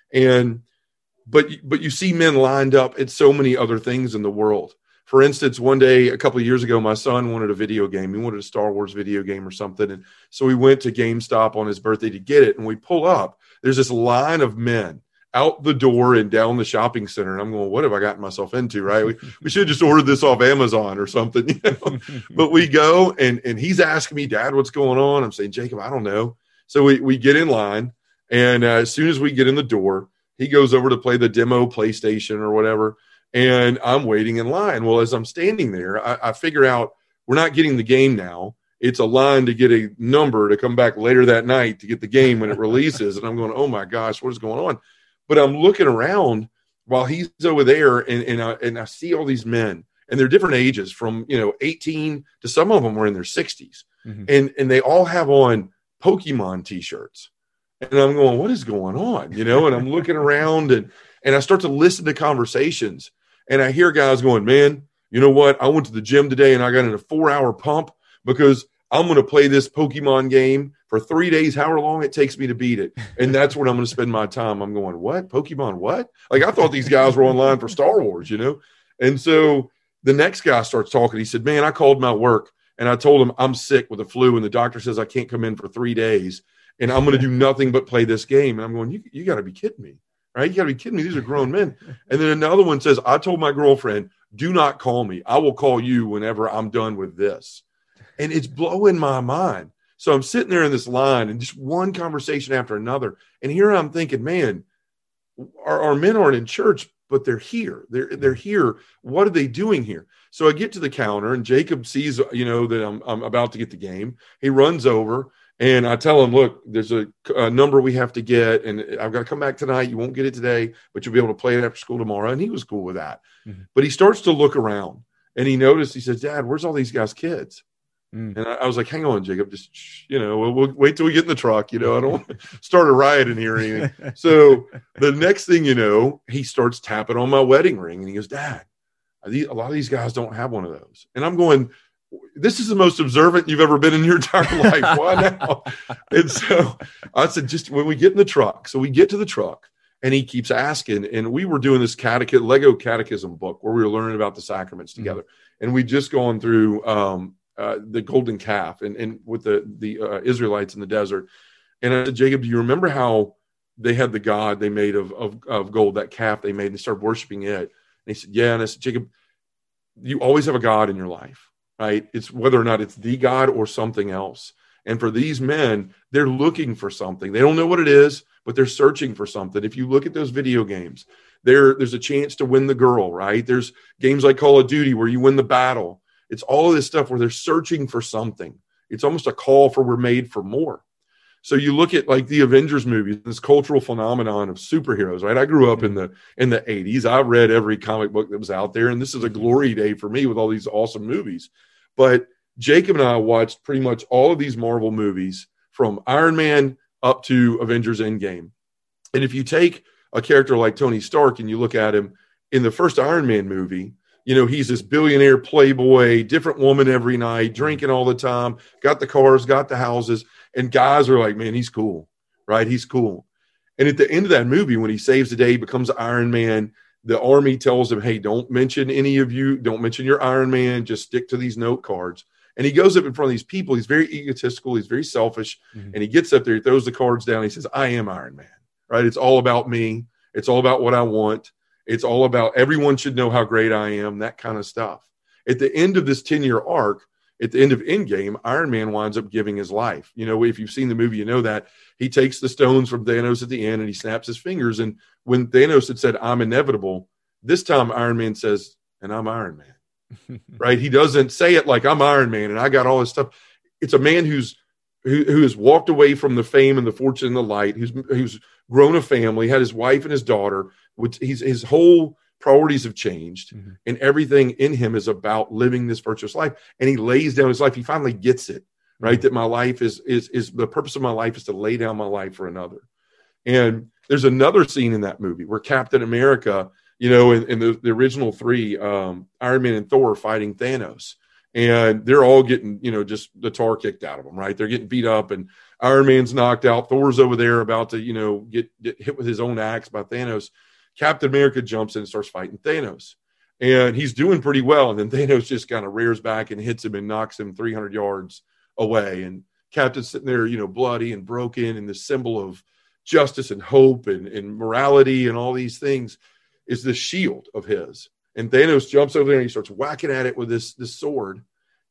But you see men lined up at so many other things in the world. For instance, one day, a couple of years ago, my son wanted a video game. He wanted a Star Wars video game or something. And so we went to GameStop on his birthday to get it. And we pull up. There's this line of men out the door and down the shopping center. And I'm going, what have I gotten myself into, right? We should have just ordered this off Amazon or something. But we go, and he's asking me, Dad, what's going on? I'm saying, Jacob, I don't know. So we get in line. And as soon as we get in the door, he goes over to play the demo PlayStation or whatever. And I'm waiting in line. Well, as I'm standing there, I figure out we're not getting the game now. It's a line to get a number to come back later that night to get the game when it releases. And I'm going, oh my gosh, what is going on? But I'm looking around while he's over there, and I see all these men, and they're different ages from 18 to some of them were in their 60s, mm-hmm. and they all have on Pokemon T-shirts. And I'm going, what is going on? And I'm looking around, and I start to listen to conversations. And I hear guys going, man, you know what? I went to the gym today and I got in a 4-hour pump because I'm going to play this Pokemon game for 3 days, however long it takes me to beat it. And that's when I'm going to spend my time. I'm going, what? Pokemon what? Like, I thought these guys were online for Star Wars, And so the next guy starts talking. He said, man, I called my work and I told him I'm sick with the flu. And the doctor says I can't come in for 3 days. And I'm going to do nothing but play this game. And I'm going, you got to be kidding me. Right? You got to be kidding me. These are grown men. And then another one says, I told my girlfriend, do not call me. I will call you whenever I'm done with this. And it's blowing my mind. So I'm sitting there in this line and just one conversation after another. And here I'm thinking, man, our men aren't in church, but they're here. They're here. What are they doing here? So I get to the counter and Jacob sees, that I'm about to get the game. He runs over. And I tell him, look, there's a number we have to get, and I've got to come back tonight. You won't get it today, but you'll be able to play it after school tomorrow. And he was cool with that. Mm-hmm. But he starts to look around, and he noticed, he says, Dad, where's all these guys' kids? Mm. And I was like, hang on, Jacob, just, we'll wait till we get in the truck. I don't want to start a riot in here or anything. So the next thing you know, he starts tapping on my wedding ring, and he goes, Dad, a lot of these guys don't have one of those. And I'm going, this is the most observant you've ever been in your entire life. Why now? And so I said, just when we get in the truck. So we get to the truck and he keeps asking. And we were doing this Lego catechism book where we were learning about the sacraments together. Mm-hmm. And we'd just gone through the golden calf and with the Israelites in the desert. And I said, Jacob, do you remember how they had the god they made of gold, that calf they made, and they started worshiping it? And he said, yeah. And I said, Jacob, you always have a God in your life. Right? It's whether or not it's the God or something else. And for these men, they're looking for something. They don't know what it is, but they're searching for something. If you look at those video games, there's a chance to win the girl, right? There's games like Call of Duty where you win the battle. It's all of this stuff where they're searching for something. It's almost a call for we're made for more. So you look at like the Avengers movies, this cultural phenomenon of superheroes, right? I grew up in the 80s. I read every comic book that was out there, and this is a glory day for me with all these awesome movies. But Jacob and I watched pretty much all of these Marvel movies from Iron Man up to Avengers Endgame. And if you take a character like Tony Stark and you look at him in the first Iron Man movie, he's this billionaire playboy, different woman every night, drinking all the time, got the cars, got the houses, and guys are like, man, he's cool, right? He's cool. And at the end of that movie, when he saves the day, he becomes Iron Man, the army tells him, hey, don't mention your Iron Man, just stick to these note cards. And he goes up in front of these people. He's very egotistical. He's very selfish. Mm-hmm. And he gets up there, he throws the cards down. He says, I am Iron Man, right? It's all about me. It's all about what I want. It's all about everyone should know how great I am, that kind of stuff. At the end of this 10-year arc, at the end of Endgame, Iron Man winds up giving his life. If you've seen the movie, you know that. He takes the stones from Thanos at the end and he snaps his fingers. And when Thanos had said, I'm inevitable, this time Iron Man says, and I'm Iron Man, right? He doesn't say it like I'm Iron Man and I got all this stuff. It's a man who has walked away from the fame and the fortune and the light, who's grown a family, had his wife and his daughter. His whole priorities have changed, mm-hmm. and everything in him is about living this virtuous life. And he lays down his life. He finally gets it, right? Mm-hmm. That my life is the purpose of my life is to lay down my life for another. And there's another scene in that movie where Captain America, in the original three, Iron Man and Thor fighting Thanos. And they're all getting, just the tar kicked out of them, right? They're getting beat up and Iron Man's knocked out. Thor's over there about to, get hit with his own axe by Thanos. Captain America jumps in and starts fighting Thanos. And he's doing pretty well. And then Thanos just kind of rears back and hits him and knocks him 300 yards away. And Captain's sitting there, bloody and broken. And the symbol of justice and hope and morality and all these things is the shield of his. And Thanos jumps over there and he starts whacking at it with this sword.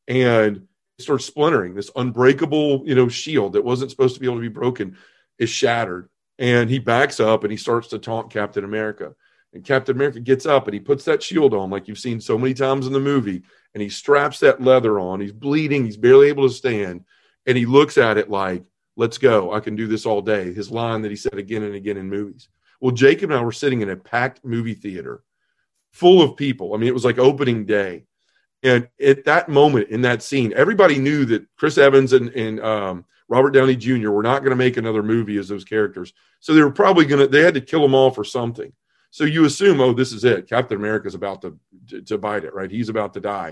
And it starts splintering. This unbreakable, shield that wasn't supposed to be able to be broken is shattered. And he backs up and he starts to taunt Captain America. And Captain America gets up and he puts that shield on like you've seen so many times in the movie. And he straps that leather on. He's bleeding. He's barely able to stand. And he looks at it like, let's go. I can do this all day. His line that he said again and again in movies. Well, Jacob and I were sitting in a packed movie theater full of people. I mean, it was like opening day. And at that moment in that scene, everybody knew that Chris Evans and Robert Downey Jr. were not going to make another movie as those characters. So they were probably they had to kill them all for something. So you assume, oh, this is it. Captain America's about to bite it, right? He's about to die.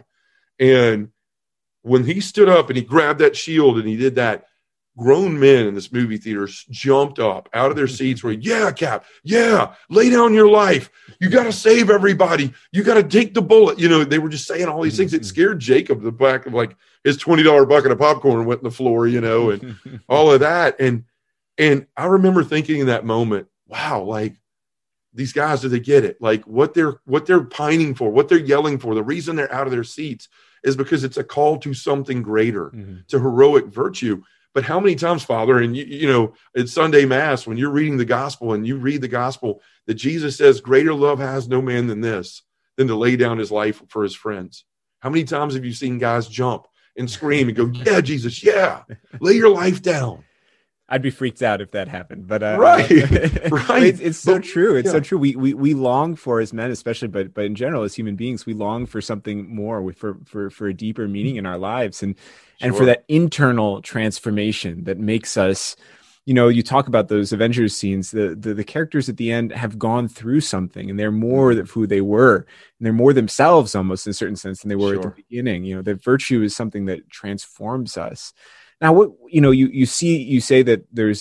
And when he stood up and he grabbed that shield and he did that, grown men in this movie theater jumped up out of their seats where, yeah, Cap, yeah, lay down your life. You got to save everybody. You got to take the bullet. They were just saying all these things. It scared Jacob to the back of like his $20 bucket of popcorn went in the floor, and all of that. And I remember thinking in that moment, wow, like these guys, do they get it? Like what they're pining for, what they're yelling for, the reason they're out of their seats is because it's a call to something greater, to heroic virtue. But how many times, Father, and at Sunday Mass, when you're reading the gospel and you read the gospel, that Jesus says, greater love has no man than this, than to lay down his life for his friends. How many times have you seen guys jump and scream and go, yeah, Jesus, yeah, lay your life down? I'd be freaked out if that happened, but right. It's so true. It's so true. We long for, as men, especially, but in general as human beings, we long for something more, for a deeper meaning in our lives, and for that internal transformation that makes us. You talk about those Avengers scenes. The characters at the end have gone through something, and they're more of who they were, and they're more themselves, almost in a certain sense, than they were at the beginning. That virtue is something that transforms us. Now, what you say that there's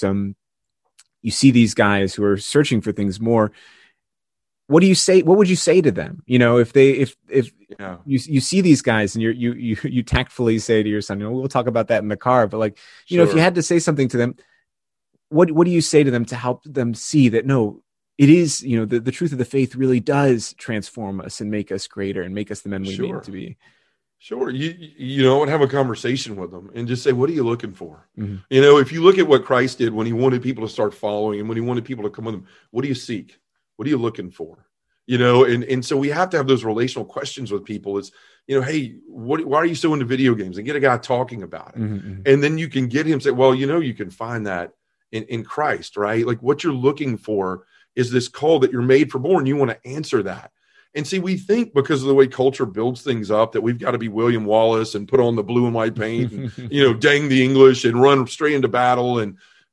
you see these guys who are searching for things more. What do you say? What would you say to them? If you see these guys and you tactfully say to your son, we'll talk about that in the car, but if you had to say something to them, what do you say to them to help them see that no, it is the truth of the faith really does transform us and make us greater and make us the men we need to be. Sure. You would have a conversation with them and just say, what are you looking for? Mm-hmm. If you look at what Christ did when he wanted people to start following him, when he wanted people to come with him, what do you seek? What are you looking for? And so we have to have those relational questions with people. It's, hey, why are you so into video games? And get a guy talking about it. Mm-hmm. And then you can get him say, well, you can find that in Christ, right? Like what you're looking for is this call that you're made for more, and you want to answer that. And see, we think because of the way culture builds things up that we've got to be William Wallace and put on the blue and white paint and, dang the English and run straight into battle. And,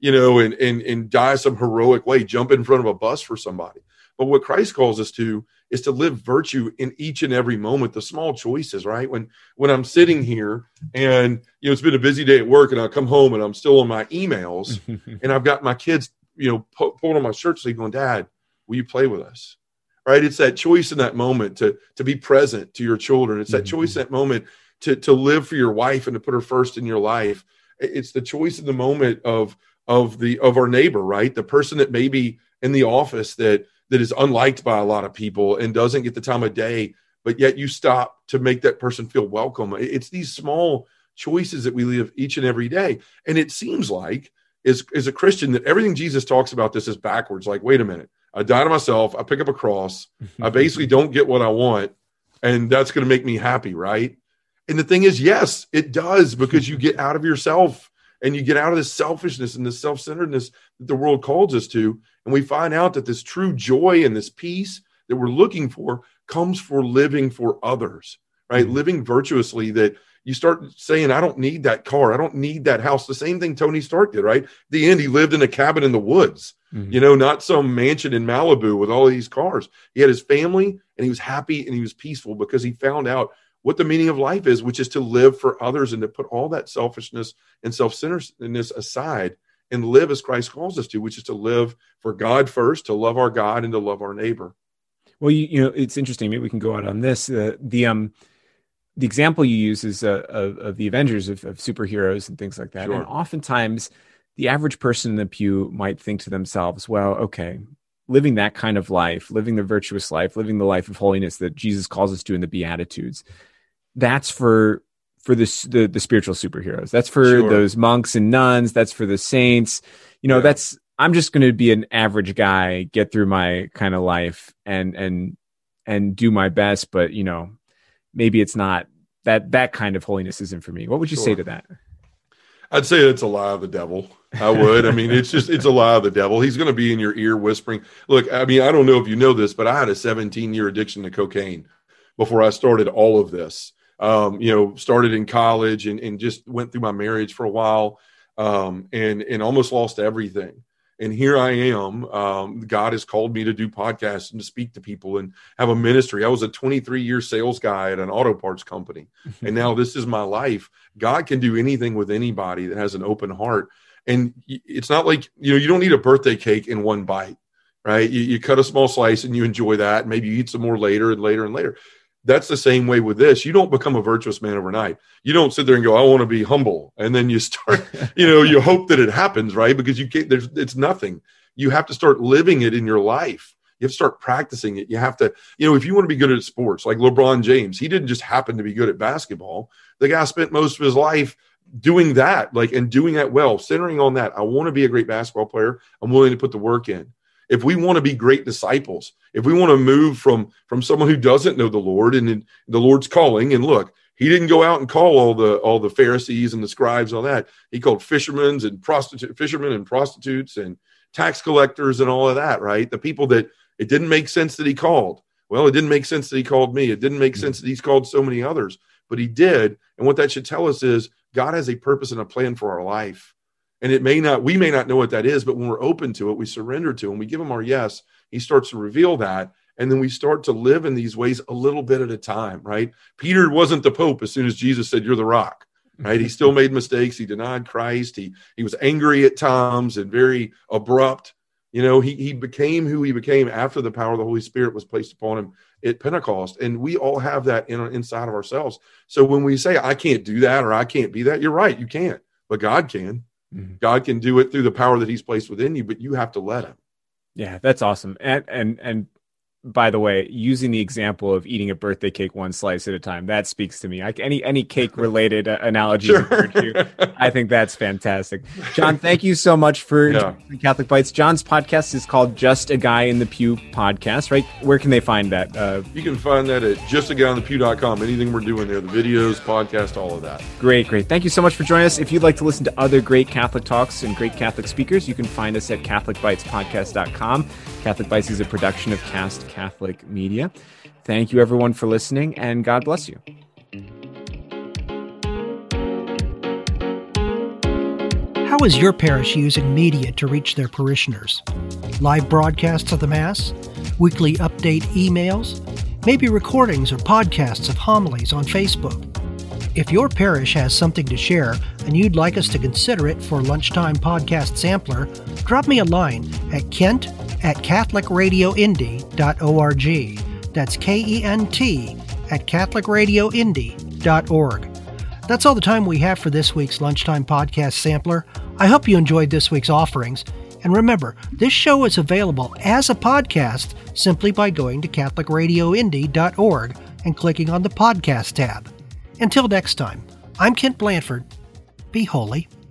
and die some heroic way, jump in front of a bus for somebody. But what Christ calls us to is to live virtue in each and every moment, the small choices, right? When I'm sitting here and, it's been a busy day at work and I come home and I'm still on my emails and I've got my kids, pulling on my shirt sleeve going, Dad, will you play with us? Right? It's that choice in that moment to be present to your children. It's that choice in that moment to live for your wife and to put her first in your life. It's the choice in the moment of our neighbor, right? The person that may be in the office that is unliked by a lot of people and doesn't get the time of day, but yet you stop to make that person feel welcome. It's these small choices that we live each and every day. And it seems like as a Christian that everything Jesus talks about this is backwards. Like, wait a minute, I die to myself, I pick up a cross, I basically don't get what I want, and that's going to make me happy, right? And the thing is, yes, it does, because you get out of yourself and you get out of this selfishness and this self-centeredness that the world calls us to. And we find out that this true joy and this peace that we're looking for comes for living for others, right? Living virtuously, that you start saying, I don't need that car. I don't need that house. The same thing Tony Stark did, right? At the end, he lived in a cabin in the woods, not some mansion in Malibu with all of these cars. He had his family and he was happy and he was peaceful because he found out what the meaning of life is, which is to live for others and to put all that selfishness and self-centeredness aside and live as Christ calls us to, which is to live for God first, to love our God and to love our neighbor. Well, it's interesting. Maybe we can go out on this. The example you use is of the Avengers, of superheroes and things like that. Sure. And oftentimes the average person in the pew might think to themselves, well, okay, living that kind of life, living the virtuous life, living the life of holiness that Jesus calls us to in the Beatitudes, that's for the spiritual superheroes. That's for those monks and nuns. That's for the saints. I'm just going to be an average guy, get through my kind of life and do my best. But, maybe it's not that kind of holiness isn't for me. What would you say to that? I'd say it's a lie of the devil. I would. I mean, it's a lie of the devil. He's going to be in your ear whispering. Look, I mean, I don't know if you know this, but I had a 17-year addiction to cocaine before I started all of this. Started in college and just went through my marriage for a while and almost lost everything. And here I am. God has called me to do podcasts and to speak to people and have a ministry. I was a 23-year sales guy at an auto parts company. And now this is my life. God can do anything with anybody that has an open heart. And it's not like, you don't need a birthday cake in one bite, right? You cut a small slice and you enjoy that. Maybe you eat some more later and later and later. That's the same way with this. You don't become a virtuous man overnight. You don't sit there and go, I want to be humble. And then you start, you hope that it happens, right? Because you can't, it's nothing. You have to start living it in your life. You have to start practicing it. You have to, if you want to be good at sports, like LeBron James, he didn't just happen to be good at basketball. The guy spent most of his life doing that, and doing that well, centering on that. I want to be a great basketball player. I'm willing to put the work in. If we want to be great disciples, if we want to move from someone who doesn't know the Lord and the Lord's calling, and look, he didn't go out and call all the Pharisees and the scribes, all that. He called fishermen and prostitutes and tax collectors and all of that, right? The people that it didn't make sense that he called. Well, it didn't make sense that he called me. It didn't make sense that he's called so many others, but he did. And what that should tell us is God has a purpose and a plan for our life. And we may not know what that is, but when we're open to it, we surrender to him, we give him our yes, he starts to reveal that. And then we start to live in these ways a little bit at a time, right? Peter wasn't the Pope as soon as Jesus said, you're the rock, right? He still made mistakes. He denied Christ. He was angry at times and very abrupt. He became who he became after the power of the Holy Spirit was placed upon him at Pentecost. And we all have that inside of ourselves. So when we say, I can't do that, or I can't be that, you're right. You can't, but God can. God can do it through the power that he's placed within you, but you have to let him. Yeah, that's awesome. And by the way, using the example of eating a birthday cake one slice at a time, that speaks to me. Any cake related analogies, sure. I think that's fantastic. John, thank you so much for Catholic Bites. John's podcast is called Just a Guy in the Pew podcast, right? Where can they find that? You can find that at justaguyinthepew.com. Anything we're doing there, the videos, podcast, all of that. Great. Thank you so much for joining us. If you'd like to listen to other great Catholic talks and great Catholic speakers, you can find us at CatholicBitesPodcast.com. Catholic Bites is a production of Cast Catholic Media. Thank you, everyone, for listening, and God bless you. How is your parish using media to reach their parishioners? Live broadcasts of the Mass? Weekly update emails? Maybe recordings or podcasts of homilies on Facebook? If your parish has something to share and you'd like us to consider it for Lunchtime Podcast Sampler, drop me a line at kent@catholicradioindy.org. That's KENT@catholicradioindy.org. That's all the time we have for this week's Lunchtime Podcast Sampler. I hope you enjoyed this week's offerings. And remember, this show is available as a podcast simply by going to catholicradioindy.org and clicking on the podcast tab. Until next time, I'm Kent Blanford. Be holy.